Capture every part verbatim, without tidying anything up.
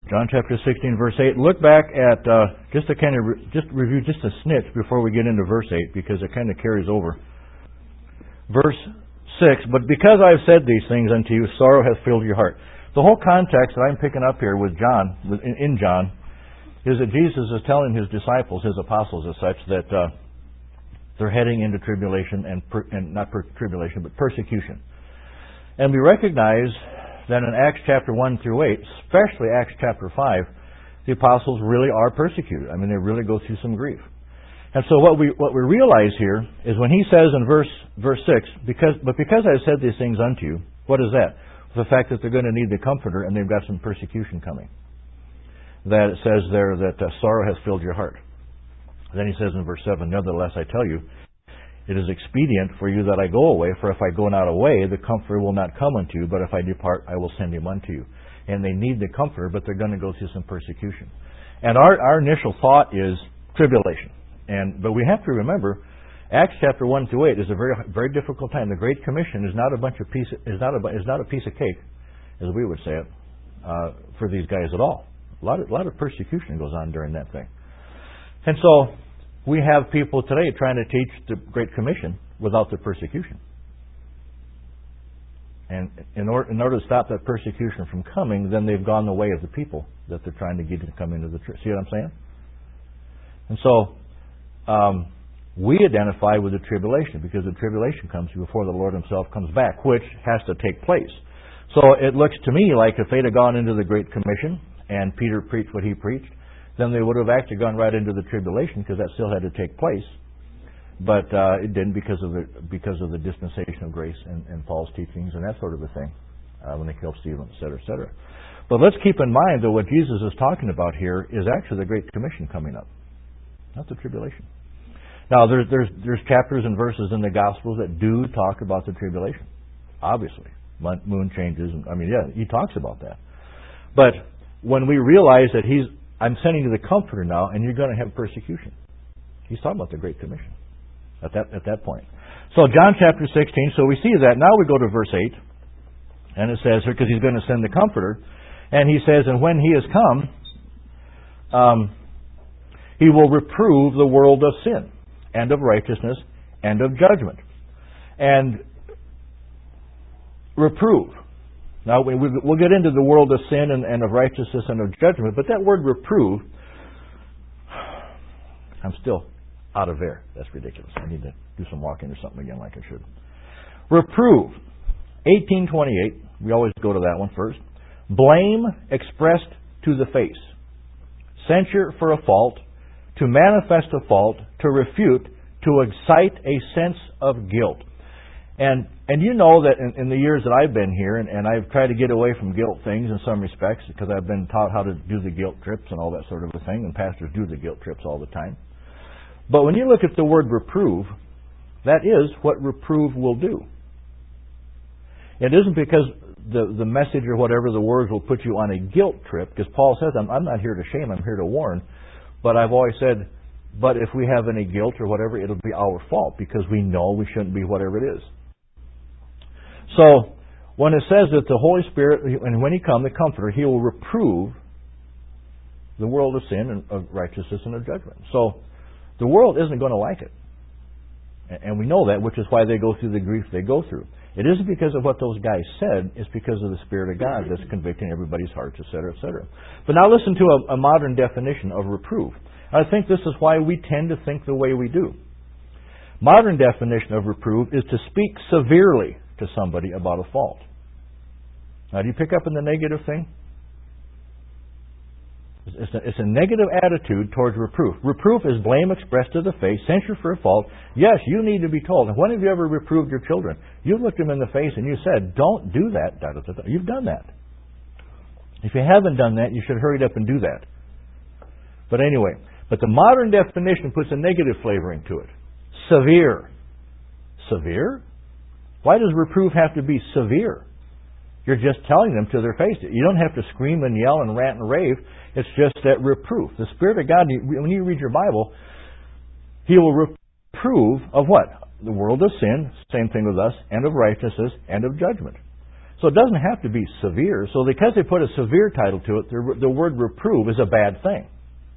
John chapter sixteen, verse eight. Look back at, uh, just to kind of, re- just review just a snitch before we get into verse eight, because it kind of carries over. Verse six, but because I have said these things unto you, sorrow hath filled your heart. The whole context that I'm picking up here with John, with, in, in John, is that Jesus is telling his disciples, his apostles as such, that uh, they're heading into tribulation, and, per, and not per, tribulation, but persecution. And we recognize that in Acts chapter one through eight, especially Acts chapter five, the apostles really are persecuted. I mean, they really go through some grief. And so what we what we realize here is when he says in verse verse six, because but because I have said these things unto you, what is that? The fact that they're going to need the Comforter, and they've got some persecution coming. That it says there that uh, sorrow has filled your heart. Then he says in verse seven, nevertheless I tell you, it is expedient for you that I go away, for if I go not away, the Comforter will not come unto you, but if I depart, I will send him unto you. And they need the Comforter, but they're going to go through some persecution. And our, our initial thought is tribulation. And but we have to remember, Acts chapter one through eight is a very very difficult time. The Great Commission is not a bunch of piece is not a is not a piece of cake, as we would say it, uh, for these guys at all. A lot of a lot of persecution goes on during that thing, and so we have people today trying to teach the Great Commission without the persecution. And in order in order to stop that persecution from coming, then they've gone the way of the people that they're trying to get to come into the church. See what I'm saying? And so. Um, We identify with the tribulation because the tribulation comes before the Lord himself comes back, which has to take place. So it looks to me like if they'd have gone into the Great Commission and Peter preached what he preached, then they would have actually gone right into the tribulation because that still had to take place. But uh, it didn't because of the because of the dispensation of grace and, and Paul's teachings and that sort of a thing uh, when they killed Stephen, et cetera, et cetera. But let's keep in mind that what Jesus is talking about here is actually the Great Commission coming up, not the tribulation. Now, there's, there's, there's chapters and verses in the Gospels that do talk about the tribulation. Obviously. Moon changes. And, I mean, yeah, he talks about that. But when we realize that he's, I'm sending you the Comforter now, and you're going to have persecution. He's talking about the Great Commission at that, at that point. So, John chapter sixteen, so we see that. Now we go to verse eight. And it says here, because he's going to send the Comforter. And he says, and when he has come, um, he will reprove the world of sin, and of righteousness, and of judgment. And reprove. Now, we'll get into the world of sin and, and of righteousness and of judgment, but that word reprove, I'm still out of air. That's ridiculous. I need to do some walking or something again like I should. Reprove. eighteen twenty-eight, we always go to that one first. Blame expressed to the face. Censure for a fault. To manifest a fault, to refute, to excite a sense of guilt. And and you know that in, in the years that I've been here, and, and I've tried to get away from guilt things in some respects, because I've been taught how to do the guilt trips and all that sort of a thing, and pastors do the guilt trips all the time. But when you look at the word reprove, that is what reprove will do. It isn't because the, the message or whatever the words will put you on a guilt trip, because Paul says, I'm, I'm not here to shame, I'm here to warn. But I've always said, but if we have any guilt or whatever, it'll be our fault because we know we shouldn't be whatever it is. So, when it says that the Holy Spirit, and when He comes, the Comforter, He will reprove the world of sin and of righteousness and of judgment. So, the world isn't going to like it. And we know that, which is why they go through the grief they go through. It isn't because of what those guys said, it's because of the Spirit of God that's convicting everybody's hearts, et cetera, et cetera. But now listen to a, a modern definition of reprove. I think this is why we tend to think the way we do. Modern definition of reprove is to speak severely to somebody about a fault. Now, do you pick up in the negative thing? It's a, it's a negative attitude towards reproof. Reproof is blame expressed to the face, censure for a fault. Yes, you need to be told. And when have you ever reproved your children? You looked them in the face and you said, don't do that. Da, da, da, da. You've done that. If you haven't done that, you should hurry up and do that. But anyway, but the modern definition puts a negative flavoring to it. Severe. Severe? Why does reproof have to be severe? You're just telling them to their face. You don't have to scream and yell and rant and rave. It's just that reproof. The Spirit of God, when you read your Bible, He will reprove of what? The world of sin, same thing with us, and of righteousness, and of judgment. So it doesn't have to be severe. So because they put a severe title to it, the, the word reprove is a bad thing.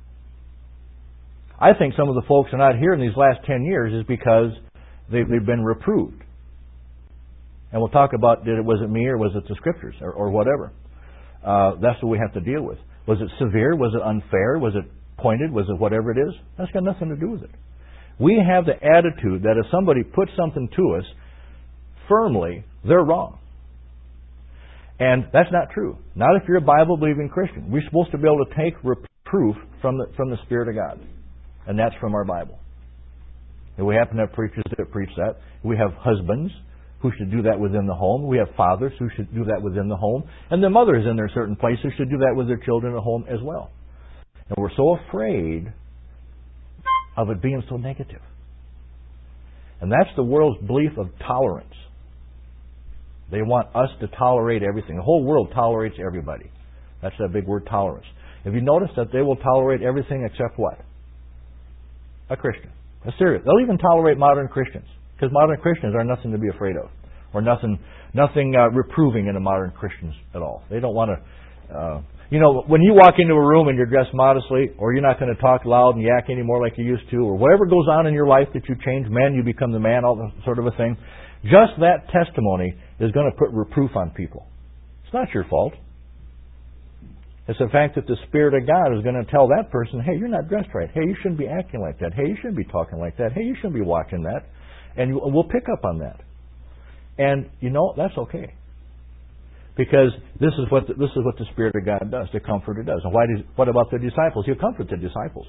I think some of the folks are not here in these last ten years is because they've, they've been reproved. And we'll talk about, did it, was it me or was it the Scriptures or, or whatever. Uh, that's what we have to deal with. Was it severe? Was it unfair? Was it pointed? Was it whatever it is? That's got nothing to do with it. We have the attitude that if somebody puts something to us firmly, they're wrong. And that's not true. Not if you're a Bible-believing Christian. We're supposed to be able to take reproof from the, from the Spirit of God. And that's from our Bible. And we happen to have preachers that preach that. We have husbands who should do that within the home. We have fathers who should do that within the home. And the mothers in their certain places should do that with their children at home as well. And we're so afraid of it being so negative. And that's the world's belief of tolerance. They want us to tolerate everything. The whole world tolerates everybody. That's that big word, tolerance. Have you noticed that they will tolerate everything except what? A Christian. That's serious. They'll even tolerate modern Christians. Because modern Christians are nothing to be afraid of. Or nothing nothing uh, reproving in the modern Christians at all. They don't want to... Uh, you know, when you walk into a room and you're dressed modestly, or you're not going to talk loud and yak anymore like you used to, or whatever goes on in your life that you change, man, you become the man, all that sort of a thing, just that testimony is going to put reproof on people. It's not your fault. It's the fact that the Spirit of God is going to tell that person, hey, you're not dressed right. Hey, you shouldn't be acting like that. Hey, you shouldn't be talking like that. Hey, you shouldn't be watching that. And we'll pick up on that. And, you know, that's okay. Because this is what the, this is what the Spirit of God does. The Comforter does. And why does, what about the disciples? He'll comfort the disciples.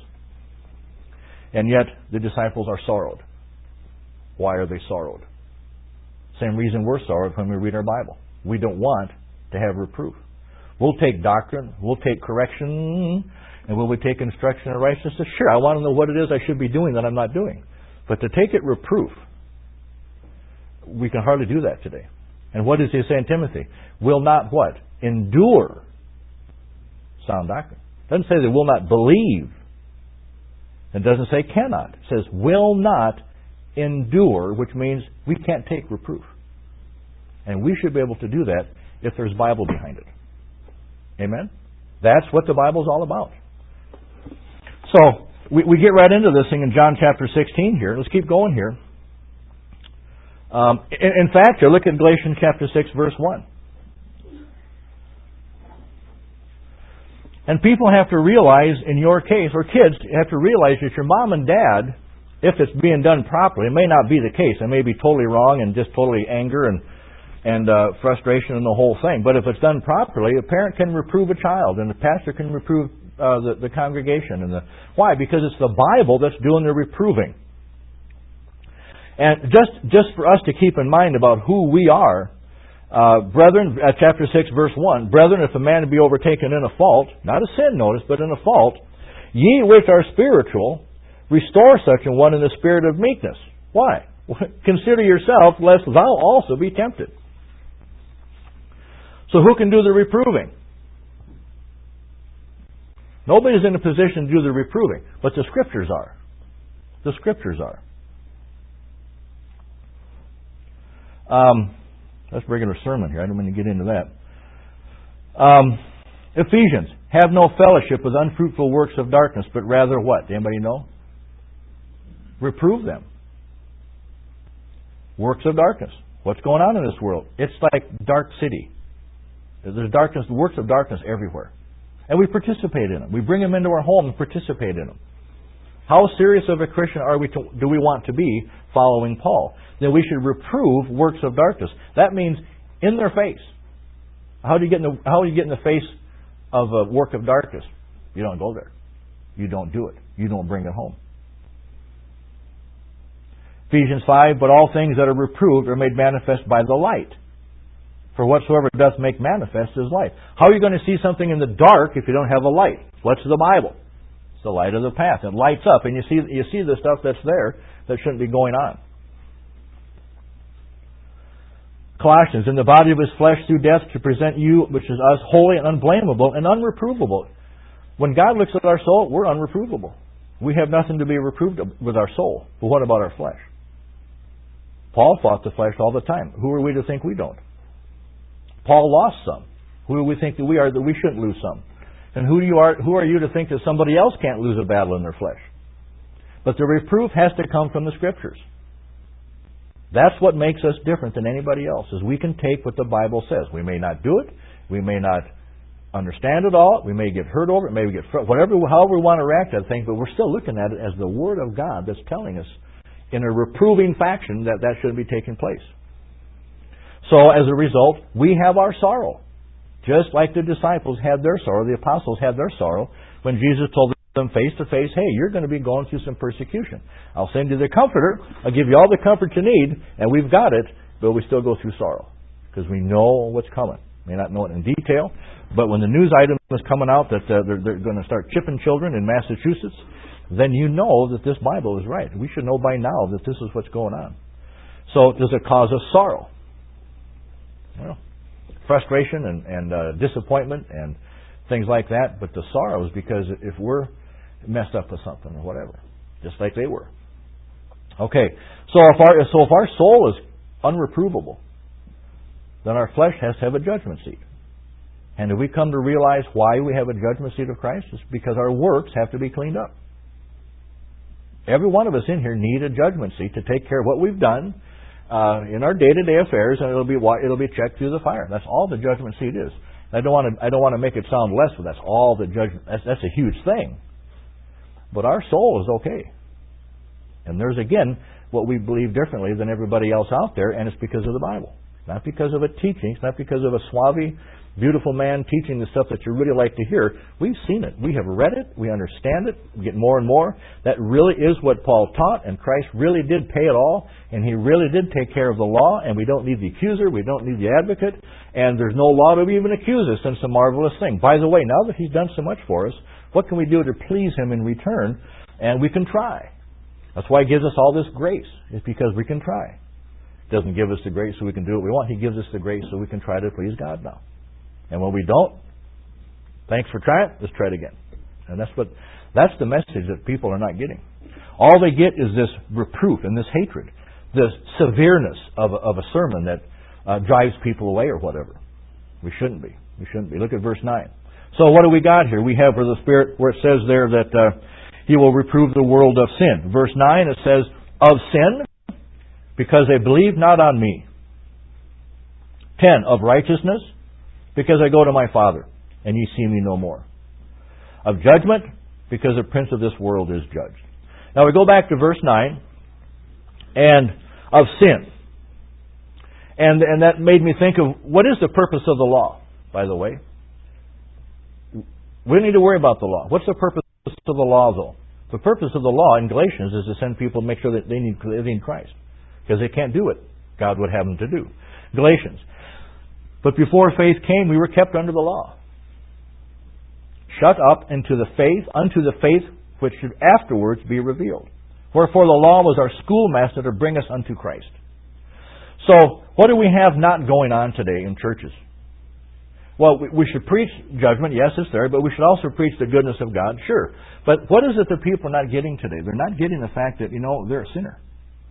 And yet, the disciples are sorrowed. Why are they sorrowed? Same reason we're sorrowed when we read our Bible. We don't want to have reproof. We'll take doctrine, we'll take correction, and will we take instruction in righteousness? Sure, I want to know what it is I should be doing that I'm not doing. But to take it reproof, we can hardly do that today. And what does he say in Timothy? Will not what? Endure sound doctrine. It doesn't say they will not believe. It doesn't say cannot. It says will not endure, which means we can't take reproof. And we should be able to do that if there's Bible behind it. Amen? That's what the Bible's all about. So, we, we get right into this thing in John chapter sixteen here. Let's keep going here. Um, in, in fact, look at Galatians chapter six, verse one. And people have to realize, in your case, or kids have to realize that your mom and dad, if it's being done properly, it may not be the case. It may be totally wrong and just totally anger and and uh, frustration and the whole thing. But if it's done properly, a parent can reprove a child, and the pastor can reprove uh, the, the congregation. And the why? Because it's the Bible that's doing the reproving. And just just for us to keep in mind about who we are, uh, brethren, uh, chapter six, verse one, brethren, if a man be overtaken in a fault, not a sin, notice, but in a fault, ye which are spiritual, restore such an one in the spirit of meekness. Why? Consider yourself, lest thou also be tempted. So who can do the reproving? Nobody's in a position to do the reproving, but the Scriptures are. The Scriptures are. Um, that's a regular sermon here. I don't mean to get into that. Um, Ephesians, have no fellowship with unfruitful works of darkness, but rather what? Anybody know? Reprove them. Works of darkness. What's going on in this world? It's like dark city. There's darkness, works of darkness everywhere. And we participate in them. We bring them into our home and participate in them. How serious of a Christian are we to, do we want to be following Paul? Then we should reprove works of darkness. That means in their face. How do you get in the, how do you get in the face of a work of darkness? You don't go there. You don't do it. You don't bring it home. Ephesians five, but all things that are reproved are made manifest by the light. For whatsoever doth make manifest is light. How are you going to see something in the dark if you don't have a light? What's the Bible? It's the light of the path. It lights up, and you see you see the stuff that's there that shouldn't be going on. Colossians, in the body of his flesh through death to present you, which is us, holy and unblameable and unreprovable. When God looks at our soul, we're unreprovable. We have nothing to be reproved with our soul. But what about our flesh? Paul fought the flesh all the time. Who are we to think we don't? Paul lost some. Who do we think that we are that we shouldn't lose some? And who do you are who are you to think that somebody else can't lose a battle in their flesh? But the reproof has to come from the Scriptures. That's what makes us different than anybody else, is we can take what the Bible says. We may not do it. We may not understand it all. We may get hurt over it. Maybe get whatever, however we want to react to that thing, but we're still looking at it as the Word of God that's telling us in a reproving fashion that that shouldn't be taking place. So as a result, we have our sorrow. Just like the disciples had their sorrow, the apostles had their sorrow when Jesus told them face to face, hey, you're going to be going through some persecution. I'll send you the Comforter. I'll give you all the comfort you need, and we've got it, but we still go through sorrow because we know what's coming. May not know it in detail, but when the news item is coming out that uh, they're, they're going to start chipping children in Massachusetts, then you know that this Bible is right. We should know by now that this is what's going on. So does it cause us sorrow? Well, frustration and, and uh, disappointment and things like that, but the sorrow is because if we're messed up with something or whatever, just like they were. Okay, so if our, so if our soul is unreprovable, then our flesh has to have a judgment seat. And if we come to realize why we have a judgment seat of Christ, it's because our works have to be cleaned up. Every one of us in here need a judgment seat to take care of what we've done uh, in our day-to-day affairs, and it'll be it'll be checked through the fire. That's all the judgment seat is. I don't want to I don't want to make it sound less, but that's all the judgment. That's, that's a huge thing. But our soul is okay. And there's again what we believe differently than everybody else out there, and it's because of the Bible. Not because of a teaching. It's not because of a suave, beautiful man teaching the stuff that you really like to hear. We've seen it. We have read it. We understand it. We get more and more. That really is what Paul taught, and Christ really did pay it all, and He really did take care of the law, and we don't need the accuser. We don't need the advocate, and there's no law to even accuse us. And it's a marvelous thing. By the way, now that He's done so much for us, what can we do to please Him in return? And we can try. That's why He gives us all this grace. It's because we can try. Doesn't give us the grace so we can do what we want. He gives us the grace so we can try to please God now. And when we don't, thanks for trying. Let's try it again. And that's what that's the message that people are not getting. All they get is this reproof and this hatred, this severeness of a, of a sermon that uh, drives people away or whatever. We shouldn't be. We shouldn't be. Look at verse nine. So what do we got here? We have for the Spirit where it says there that uh, He will reprove the world of sin. Verse nine it says, of sin, because they believe not on me. ten, of righteousness, because I go to my Father, and ye see me no more. Of judgment, because the prince of this world is judged. Now we go back to verse nine, and of sin. And, and that made me think of, what is the purpose of the law, by the way? We don't need to worry about the law. What's the purpose of the law, though? The purpose of the law in Galatians is to send people to make sure that they need, they need Christ. Because they can't do it. God would have them to do. Galatians. But before faith came, we were kept under the law. Shut up into the faith, unto the faith which should afterwards be revealed. Wherefore the law was our schoolmaster to bring us unto Christ. So, what do we have not going on today in churches? Well, we should preach judgment, yes, it's there, but we should also preach the goodness of God, sure. But what is it that people are not getting today? They're not getting the fact that, you know, they're a sinner.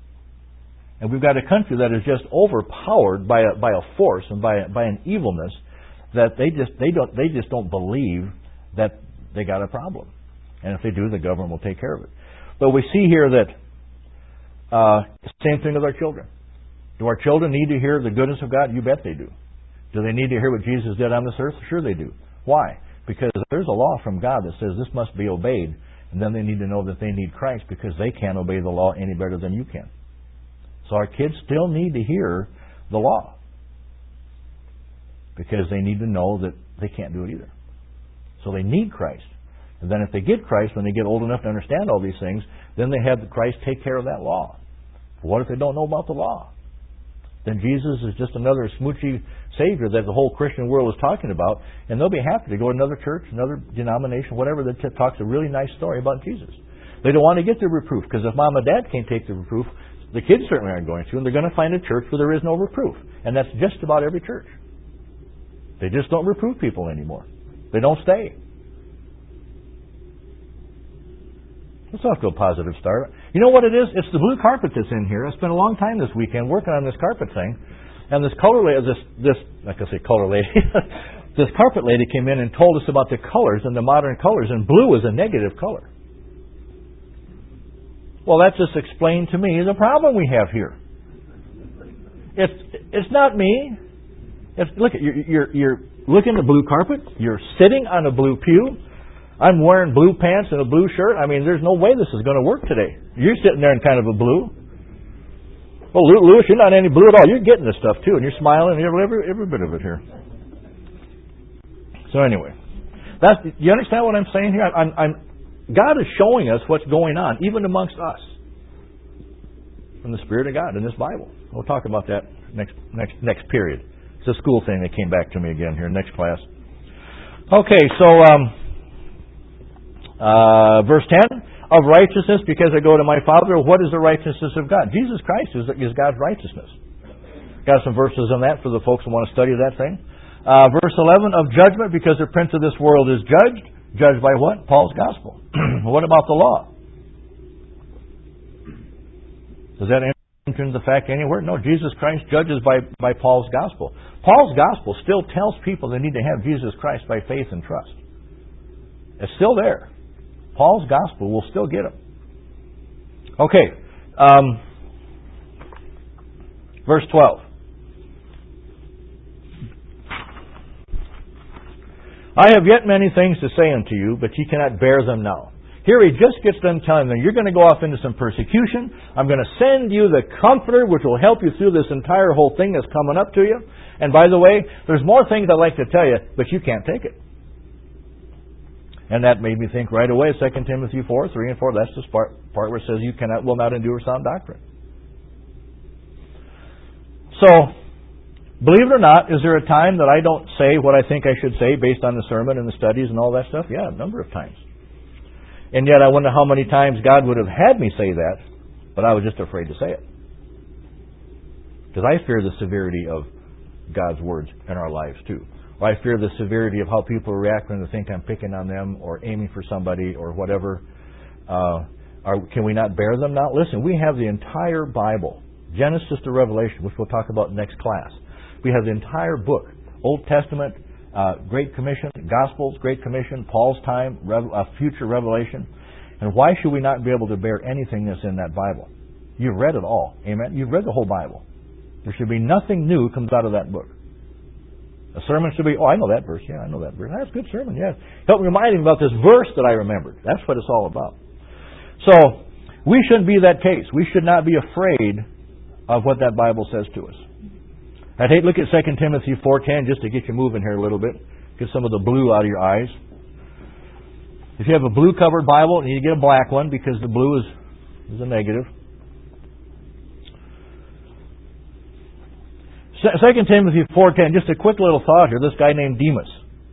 And we've got a country that is just overpowered by a, by a force and by a, by an evilness that they just they don't they just don't believe that they got a problem. And if they do, the government will take care of it. But we see here that uh, same thing with our children. Do our children need to hear the goodness of God? You bet they do. Do they need to hear what Jesus did on this earth? Sure they do. Why? Because there's a law from God that says this must be obeyed, and then they need to know that they need Christ because they can't obey the law any better than you can. So our kids still need to hear the law because they need to know that they can't do it either. So they need Christ. And then if they get Christ, when they get old enough to understand all these things, then they have Christ take care of that law. But what if they don't know about the law? Then Jesus is just another smoochy Savior that the whole Christian world is talking about, and they'll be happy to go to another church, another denomination, whatever, that talks a really nice story about Jesus. They don't want to get the reproof, because if mom and dad can't take the reproof, the kids certainly aren't going to, and they're going to find a church where there is no reproof. And that's just about every church. They just don't reprove people anymore. They don't stay. Let's off to a positive start. You know what it is? It's the blue carpet that's in here. I spent a long time this weekend working on this carpet thing. And this color lady, this, this, not going to say color lady, this carpet lady came in and told us about the colors and the modern colors, and blue is a negative color. Well, that just explained to me the problem we have here. It's it's not me. It's, look, you're, you're you're looking at the blue carpet. You're sitting on a blue pew. I'm wearing blue pants and a blue shirt. I mean, there's no way this is going to work today. You're sitting there in kind of a blue. Well, Lewis, you're not any blue at all. You're getting this stuff too, and you're smiling and every every, every bit of it here. So anyway, that's you understand what I'm saying here? I'm, I'm God is showing us what's going on, even amongst us, from the Spirit of God in this Bible. We'll talk about that next next next period. It's a school thing that came back to me again here, next class. Okay, so um, uh, verse ten, of righteousness, because I go to my Father, what is the righteousness of God? Jesus Christ is, is God's righteousness. Got some verses on that for the folks who want to study that thing. Uh, verse eleven, of judgment, because the prince of this world is judged. Judged by what? Paul's gospel. What about the law? Does that enter into the fact anywhere? No, Jesus Christ judges by, by Paul's gospel. Paul's gospel still tells people they need to have Jesus Christ by faith and trust. It's still there. Paul's gospel will still get them. Okay. Um, verse twelve. I have yet many things to say unto you, but ye cannot bear them now. Here he just gets done telling them, you're going to go off into some persecution. I'm going to send you the Comforter, which will help you through this entire whole thing that's coming up to you. And by the way, there's more things I'd like to tell you, but you can't take it. And that made me think right away, Second Timothy four, three and four, that's the part, part where it says you cannot, will not endure sound doctrine. So, believe it or not, is there a time that I don't say what I think I should say based on the sermon and the studies and all that stuff? Yeah, a number of times. And yet I wonder how many times God would have had me say that, but I was just afraid to say it. Because I fear the severity of God's words in our lives too. Or I fear the severity of how people react when they think I'm picking on them or aiming for somebody or whatever. Uh, are, can we not bear them now? Listen, we have the entire Bible, Genesis to Revelation, which we'll talk about next class. We have the entire book, Old Testament, uh, Great Commission, Gospels, Great Commission, Paul's time, Rev- uh, future Revelation. And why should we not be able to bear anything that's in that Bible? You've read it all. Amen? You've read the whole Bible. There should be nothing new comes out of that book. A sermon should be, oh, I know that verse. Yeah, I know that verse. That's a good sermon, yes. Help me remind him about this verse that I remembered. That's what it's all about. So, we shouldn't be that case. We should not be afraid of what that Bible says to us. I'd hate to look at Second Timothy four ten just to get you moving here a little bit. Get some of the blue out of your eyes. If you have a blue-covered Bible, you need to get a black one because the blue is, is a negative. Second Timothy four ten, just a quick little thought here. This guy named Demas.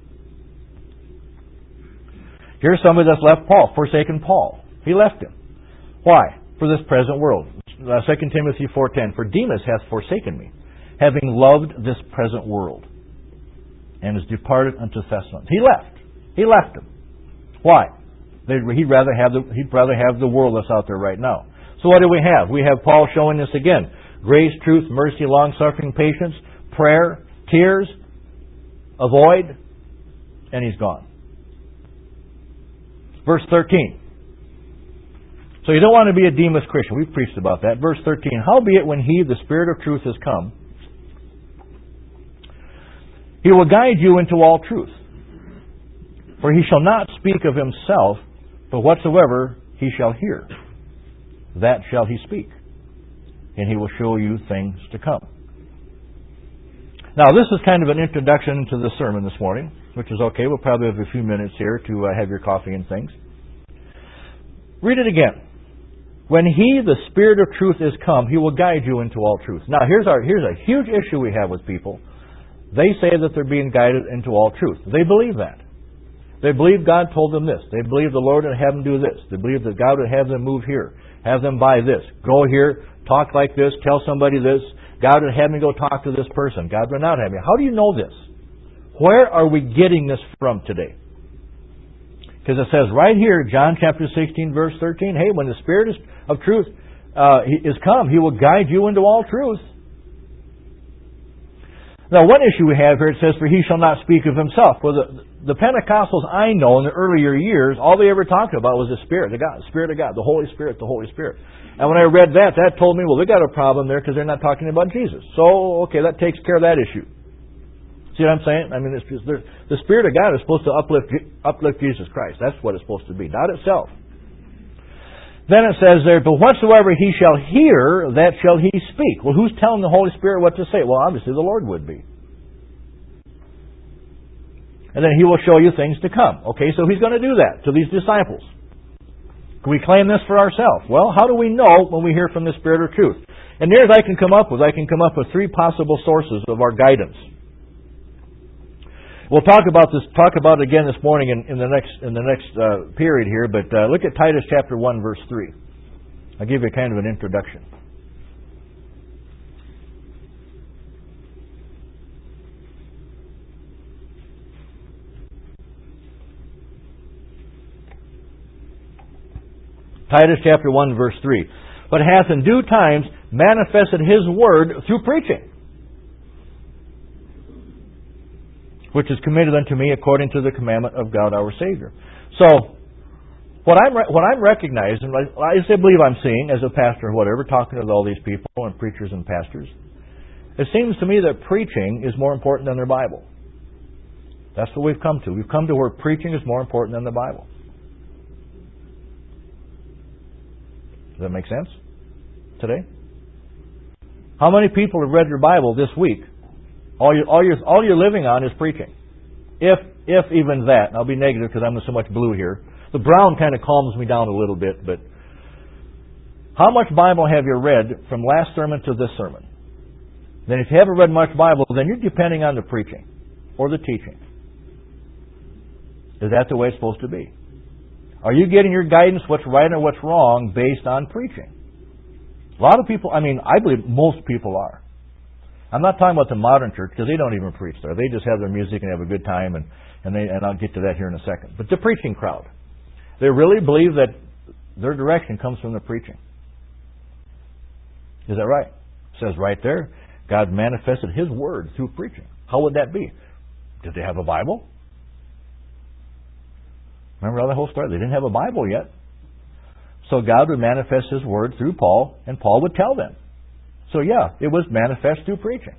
Here's somebody that's left Paul, forsaken Paul. He left him. Why? For this present world. Uh, Second Timothy four ten, for Demas hath forsaken me, having loved this present world, and is departed unto Thessalonians. He left. He left him. Why? They'd, he'd rather have the he'd rather have the world that's out there right now. So what do we have? We have Paul showing us again. Grace, truth, mercy, long-suffering, patience, prayer, tears, avoid, and he's gone. Verse thirteen. So you don't want to be a Demas Christian. We've preached about that. Verse thirteen. Howbeit when he, the Spirit of truth, is come, he will guide you into all truth. For he shall not speak of himself, but whatsoever he shall hear, that shall he speak. And he will show you things to come. Now, this is kind of an introduction to the sermon this morning, which is okay. We'll probably have a few minutes here to uh, have your coffee and things. Read it again. When he, the Spirit of truth, is come, he will guide you into all truth. Now, here's our here's a huge issue we have with people. They say that they're being guided into all truth. They believe that. They believe God told them this. They believe the Lord would have them do this. They believe that God would have them move here, have them buy this, go here, talk like this, tell somebody this. God would have me go talk to this person. God would not have me. How do you know this? Where are we getting this from today? Because it says right here, John chapter sixteen, verse thirteen, hey, when the Spirit is, of truth uh, is come, he will guide you into all truth. Now, one issue we have here, it says, for he shall not speak of himself. Well, the, the Pentecostals I know in the earlier years, all they ever talked about was the Spirit of God, the Spirit of God, the Holy Spirit, the Holy Spirit. And when I read that, that told me, well, they got a problem there because they're not talking about Jesus. So, okay, that takes care of that issue. See what I'm saying? I mean, it's just, the Spirit of God is supposed to uplift, uplift Jesus Christ. That's what it's supposed to be, not itself. Then it says there, but whatsoever he shall hear, that shall he speak. Well, who's telling the Holy Spirit what to say? Well, obviously the Lord would be. And then he will show you things to come. Okay, so he's going to do that to these disciples. Can we claim this for ourselves? Well, how do we know when we hear from the Spirit of truth? And near as I can come up with, I can come up with three possible sources of our guidance. We'll talk about this. Talk about it again this morning in, in the next in the next uh, period here. But uh, look at Titus chapter one, verse three. I'll give you kind of an introduction. Titus chapter one, verse three. But hath in due times manifested his word through preaching, which is committed unto me according to the commandment of God our Savior. So, what I'm what I'm recognizing, I say believe I'm seeing as a pastor or whatever, talking to all these people and preachers and pastors, it seems to me that preaching is more important than their Bible. That's what we've come to. We've come to where preaching is more important than the Bible. Does that make sense today? How many people have read your Bible this week? All you all you're all you're living on is preaching. If if even that. And I'll be negative because I'm with so much blue here. The brown kind of calms me down a little bit, but how much Bible have you read from last sermon to this sermon? Then if you haven't read much Bible, then you're depending on the preaching or the teaching. Is that the way it's supposed to be? Are you getting your guidance, what's right and what's wrong, based on preaching? A lot of people, I mean, I believe most people are. I'm not talking about the modern church because they don't even preach there. They just have their music and have a good time, and, and, they, and I'll get to that here in a second. But the preaching crowd, they really believe that their direction comes from the preaching. Is that right? It says right there, God manifested His Word through preaching. How would that be? Did they have a Bible? Remember all that whole story? They didn't have a Bible yet. So God would manifest His Word through Paul, and Paul would tell them. So yeah, it was manifest through preaching.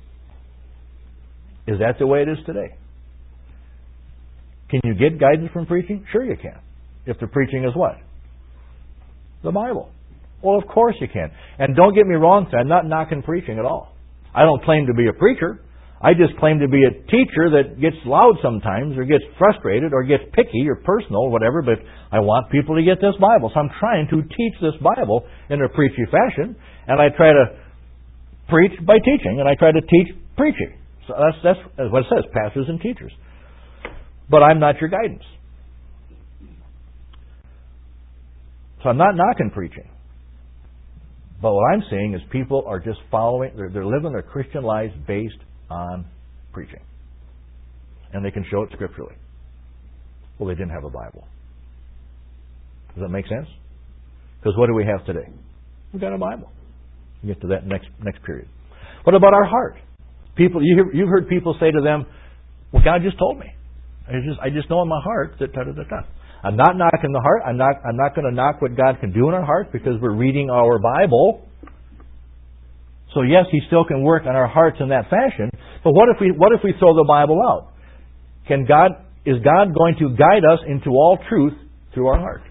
Is that the way it is today? Can you get guidance from preaching? Sure you can. If the preaching is what? The Bible. Well, of course you can. And don't get me wrong, I'm not knocking preaching at all. I don't claim to be a preacher. I just claim to be a teacher that gets loud sometimes or gets frustrated or gets picky or personal or whatever, but I want people to get this Bible. So I'm trying to teach this Bible in a preachy fashion, and I try to preach by teaching, and I try to teach preaching. So that's, that's what it says, pastors and teachers. But I'm not your guidance. So I'm not knocking preaching. But what I'm seeing is people are just following, they're, they're living their Christian lives based on preaching. And they can show it scripturally. Well, they didn't have a Bible. Does that make sense? Because what do we have today? We've got a Bible. We'll get to that next next period. What about our heart? People, you hear, you've heard people say to them, well, God just told me. I just I just know in my heart that da da da da. I'm not knocking the heart. I'm not I'm not going to knock what God can do in our heart because we're reading our Bible. So yes, He still can work on our hearts in that fashion. But what if we what if we throw the Bible out? Can God is God going to guide us into all truth through our heart?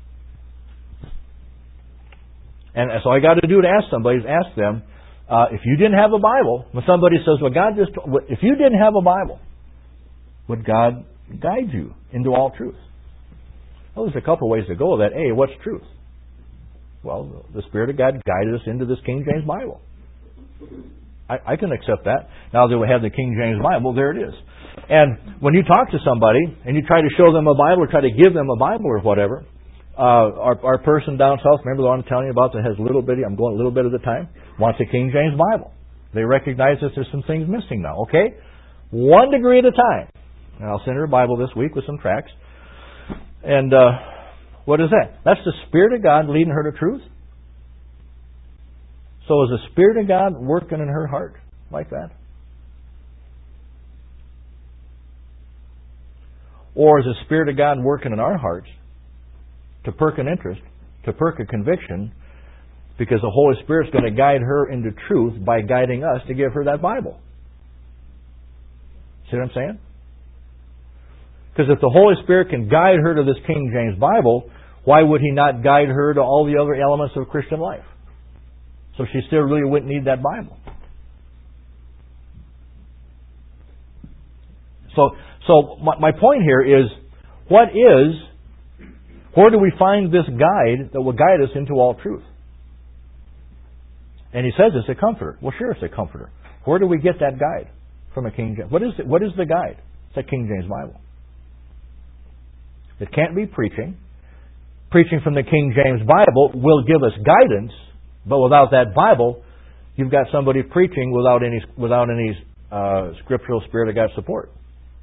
And so I got to do to ask somebody is ask them, uh, if you didn't have a Bible, when somebody says, well, God just if you didn't have a Bible, would God guide you into all truth? Well, there's a couple ways to go with that. A, what's truth? Well, the Spirit of God guided us into this King James Bible. I, I can accept that. Now that we have the King James Bible, there it is. And when you talk to somebody and you try to show them a Bible or try to give them a Bible or whatever, uh, our, our person down south, remember the one I'm telling you about that has a little bitty, I'm going a little bit at a time, wants a King James Bible. They recognize that there's some things missing now. Okay? One degree at a time. And I'll send her a Bible this week with some tracts. And uh, what is that? That's the Spirit of God leading her to truth. So is the Spirit of God working in her heart like that? Or is the Spirit of God working in our hearts to perk an interest, to perk a conviction, because the Holy Spirit's going to guide her into truth by guiding us to give her that Bible? See what I'm saying? Because if the Holy Spirit can guide her to this King James Bible, why would He not guide her to all the other elements of Christian life? So she still really wouldn't need that Bible. So, so my, my point here is, what is, where do we find this guide that will guide us into all truth? And he says it's a comforter. Well, sure, it's a comforter. Where do we get that guide? From a King James. What is it? What is the guide? It's a King James Bible. It can't be preaching. Preaching from the King James Bible will give us guidance, but without that Bible, you've got somebody preaching without any without any uh, scriptural Spirit of God support.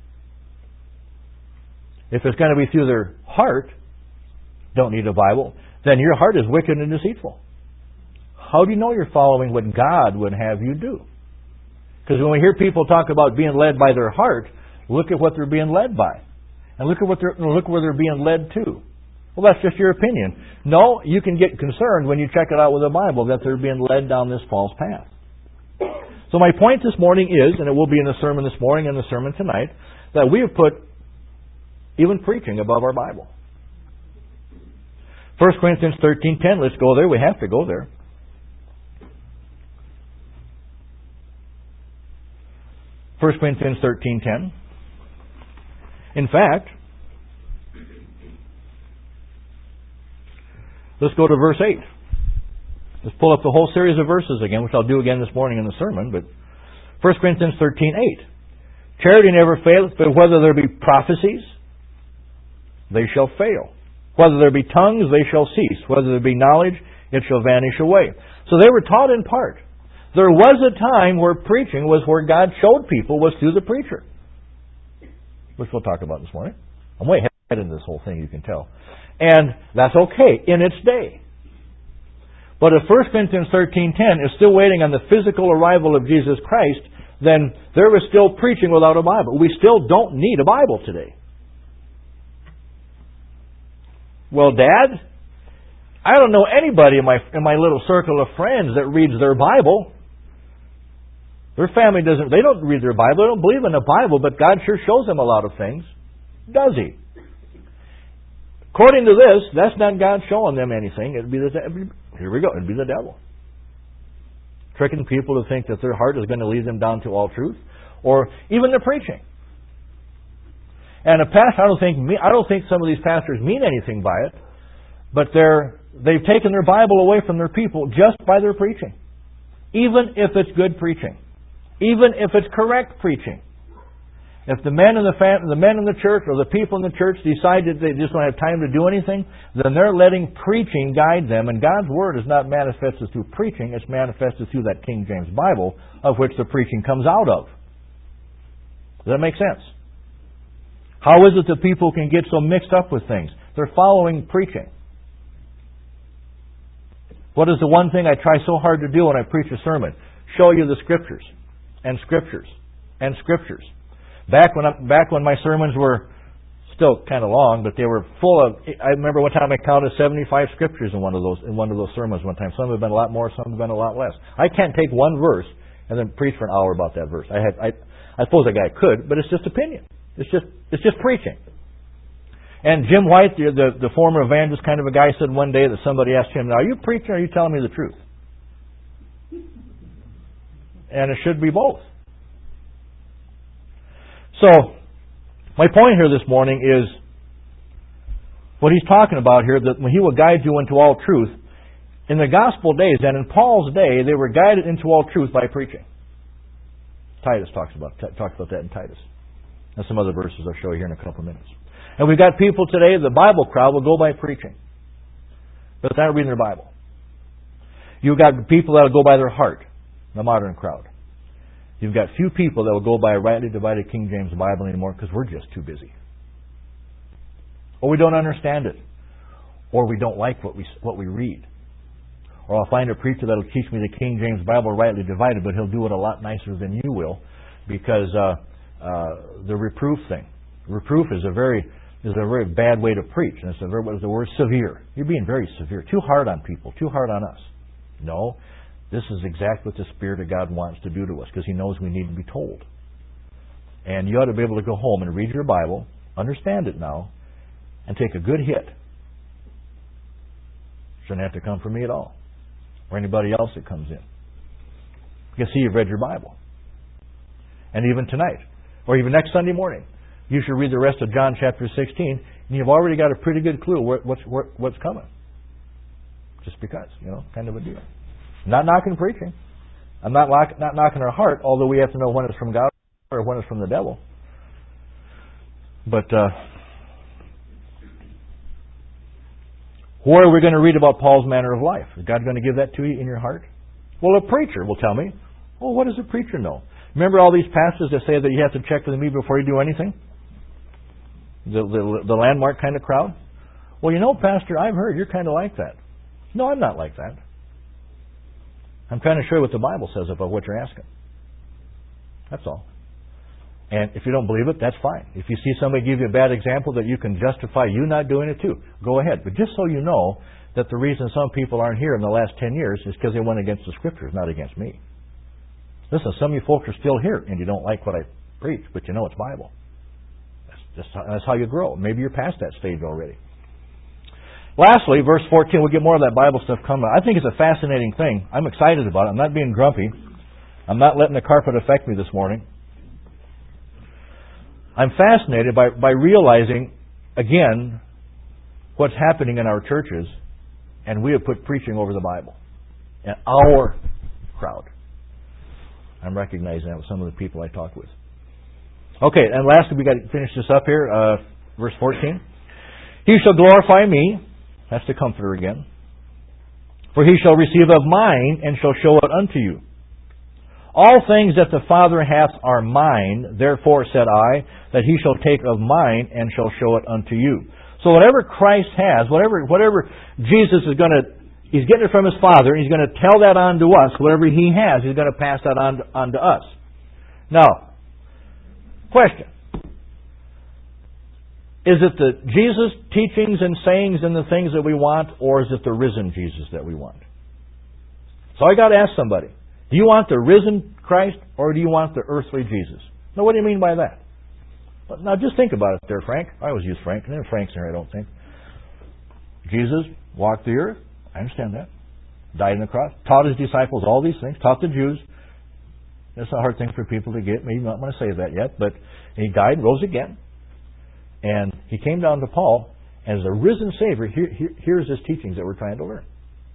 If it's going to be through their heart, don't need a Bible, then your heart is wicked and deceitful. How do you know you're following what God would have you do? Because when we hear people talk about being led by their heart, look at what they're being led by. And look at what they're look where they're being led to. Well, that's just your opinion. No, you can get concerned when you check it out with the Bible that they're being led down this false path. So my point this morning is, and it will be in the sermon this morning and the sermon tonight, that we have put even preaching above our Bible. First Corinthians thirteen ten, let's go there. We have to go there. First Corinthians thirteen ten. In fact, let's go to verse eight. Let's pull up the whole series of verses again, which I'll do again this morning in the sermon. But First Corinthians thirteen eight. Charity never faileth, but whether there be prophecies, they shall fail. Whether there be tongues, they shall cease. Whether there be knowledge, it shall vanish away. So they were taught in part. There was a time where preaching was where God showed people was through the preacher, which we'll talk about this morning. I'm way ahead into this whole thing, you can tell. And that's okay in its day. But if First Corinthians thirteen ten is still waiting on the physical arrival of Jesus Christ, then there was still preaching without a Bible. We still don't need a Bible today. Well, Dad, I don't know anybody in my in my little circle of friends that reads their Bible. Their family doesn't, they don't read their Bible, they don't believe in the Bible, but God sure shows them a lot of things. Does He? According to this, that's not God showing them anything. It'd be the, here we go, it'd be the devil. Tricking people to think that their heart is going to lead them down to all truth. Or even the preaching. And a pastor, I don't think I don't think some of these pastors mean anything by it, but they're they've taken their Bible away from their people just by their preaching. Even if it's good preaching. Even if it's correct preaching. If the men in the fam- the men in the church or the people in the church decide that they just don't have time to do anything, then they're letting preaching guide them. And God's Word is not manifested through preaching, it's manifested through that King James Bible of which the preaching comes out of. Does that make sense? How is it that people can get so mixed up with things? They're following preaching. What is the one thing I try so hard to do when I preach a sermon? Show you the Scriptures. And Scriptures. And Scriptures. Back when I, back when my sermons were still kind of long, but they were full of. I remember one time I counted seventy-five scriptures in one of those in one of those sermons. One time, some have been a lot more, some have been a lot less. I can't take one verse and then preach for an hour about that verse. I had I, I suppose a guy could, but it's just opinion. It's just it's just preaching. And Jim White, the, the the former evangelist kind of a guy, said one day that somebody asked him, "Now, are you preaching or are you telling me the truth?" And it should be both. So, my point here this morning is what he's talking about here, that when he will guide you into all truth, in the gospel days and in Paul's day, they were guided into all truth by preaching. Titus talks about t- talks about that in Titus. And some other verses I'll show you here in a couple of minutes. And we've got people today, the Bible crowd will go by preaching. But they're not reading their Bible. You've got people that will go by their heart, the modern crowd. You've got few people that will go by a rightly divided King James Bible anymore because we're just too busy. Or we don't understand it. Or we don't like what we what we read. Or I'll find a preacher that will teach me the King James Bible rightly divided, but he'll do it a lot nicer than you will because uh, uh, the reproof thing. Reproof is a very is a very bad way to preach, and it's a very, what is the word? Severe. You're being very severe. Too hard on people. Too hard on us. No, this is exactly what the Spirit of God wants to do to us, because He knows we need to be told. And you ought to be able to go home and read your Bible, understand it now, and take a good hit. Shouldn't have to come from me at all, or anybody else that comes in. You can see you've read your Bible. And even tonight, or even next Sunday morning, you should read the rest of John chapter sixteen, and you've already got a pretty good clue what's what's coming. Just because, you know, kind of a deal. I'm not knocking preaching. I'm not lock, not knocking our heart, although we have to know when it's from God or when it's from the devil. But uh, where are we going to read about Paul's manner of life? Is God going to give that to you in your heart? Well, a preacher will tell me. Well, what does a preacher know? Remember all these pastors that say that you have to check with me before you do anything? The, the, the landmark kind of crowd? Well, you know, Pastor, I've heard you're kind of like that. No, I'm not like that. I'm trying to show you what the Bible says about what you're asking. That's all. And if you don't believe it, that's fine. If you see somebody give you a bad example that you can justify you not doing it too, go ahead. But just so you know that the reason some people aren't here in the last ten years is because they went against the Scriptures, not against me. Listen, some of you folks are still here and you don't like what I preach, but you know it's Bible. That's, just how, that's how you grow. Maybe you're past that stage already. Lastly, verse fourteen, we'll get more of that Bible stuff coming. I think it's a fascinating thing. I'm excited about it. I'm not being grumpy. I'm not letting the carpet affect me this morning. I'm fascinated by, by realizing, again, what's happening in our churches, and we have put preaching over the Bible. And our crowd. I'm recognizing that with some of the people I talk with. Okay, and lastly, we got to finish this up here, uh, verse fourteen. He shall glorify me. That's the Comforter again. For he shall receive of mine, and shall show it unto you. All things that the Father hath are mine, therefore said I, that he shall take of mine, and shall show it unto you. So whatever Christ has, whatever whatever Jesus is going to, He's getting it from His Father, and He's going to tell that on to us. Whatever He has, He's going to pass that on, on to us. Now, question. Is it the Jesus teachings and sayings and the things that we want, or is it the risen Jesus that we want? So I got to ask somebody, do you want the risen Christ, or do you want the earthly Jesus? Now, what do you mean by that? But now, just think about it there, Frank. I always use Frank. Never Frank's in here, I don't think. Jesus walked the earth. I understand that. Died on the cross. Taught His disciples all these things. Taught the Jews. That's a hard thing for people to get. Maybe you don't want to say that yet. But He died, rose again. And He came down to Paul. And as a risen Savior, here, here, here's His teachings that we're trying to learn.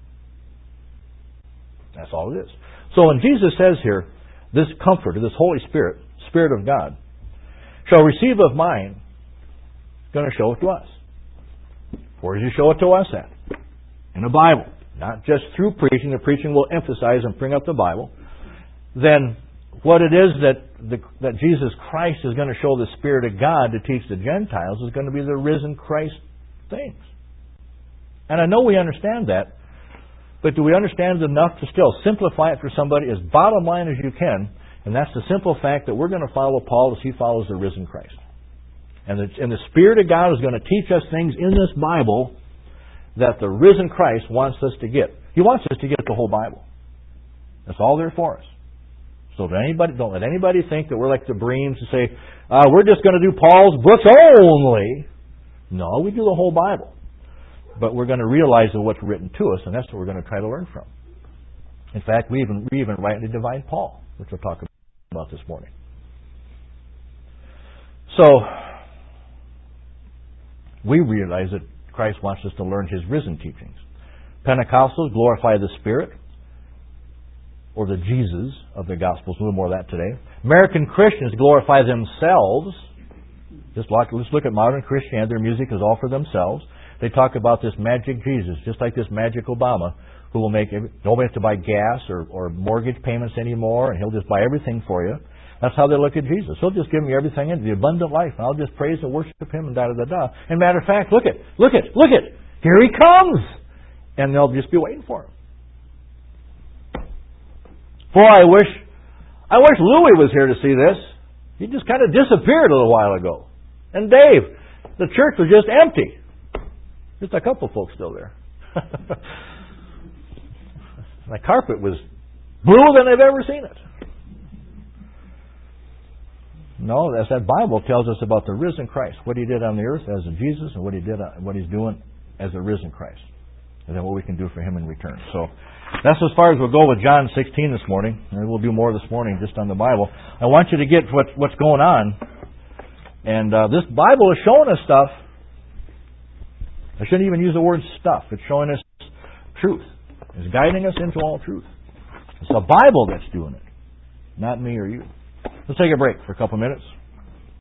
That's all it is. So when Jesus says here, this Comforter, this Holy Spirit, Spirit of God, shall receive of mine, He's going to show it to us. Where does He show it to us at? In the Bible. Not just through preaching. The preaching will emphasize and bring up the Bible. Then what it is that the, that Jesus Christ is going to show the Spirit of God to teach the Gentiles is going to be the risen Christ things. And I know we understand that, but do we understand it enough to still simplify it for somebody as bottom line as you can? And that's the simple fact that we're going to follow Paul as he follows the risen Christ. And the, and the Spirit of God is going to teach us things in this Bible that the risen Christ wants us to get. He wants us to get the whole Bible. That's all there for us. So don't, anybody, don't let anybody think that we're like the Breams and say, uh, we're just going to do Paul's books only. No, we do the whole Bible. But we're going to realize that what's written to us, and that's what we're going to try to learn from. In fact, we even, we even rightly divide Paul, which we'll talk about this morning. So, we realize that Christ wants us to learn His risen teachings. Pentecostals glorify the Spirit, or the Jesus of the Gospels. A little more of that today. American Christians glorify themselves. Just like, let's look at modern Christianity. Their music is all for themselves. They talk about this magic Jesus, just like this magic Obama, who will make every, nobody have to buy gas or, or mortgage payments anymore, and he'll just buy everything for you. That's how they look at Jesus. He'll just give me everything into the abundant life, and I'll just praise and worship Him and da da da da. And matter of fact, look it, look it, look it. Here He comes, and they'll just be waiting for Him. Boy, I wish, I wish Louis was here to see this. He just kind of disappeared a little while ago. And Dave, the church was just empty. Just a couple folks still there. The carpet was bluer than I've ever seen it. No, as that Bible tells us about the risen Christ, what He did on the earth as a Jesus, and what He did, what He's doing as a risen Christ, and then what we can do for Him in return. So that's as far as we'll go with John sixteen this morning, and we'll do more this morning just on the Bible. I want you to get what, what's going on, and uh, this Bible is showing us stuff. I shouldn't even use the word stuff. It's showing us truth. It's guiding us into all truth. It's the Bible that's doing it, not me or you. Let's take a break for a couple minutes.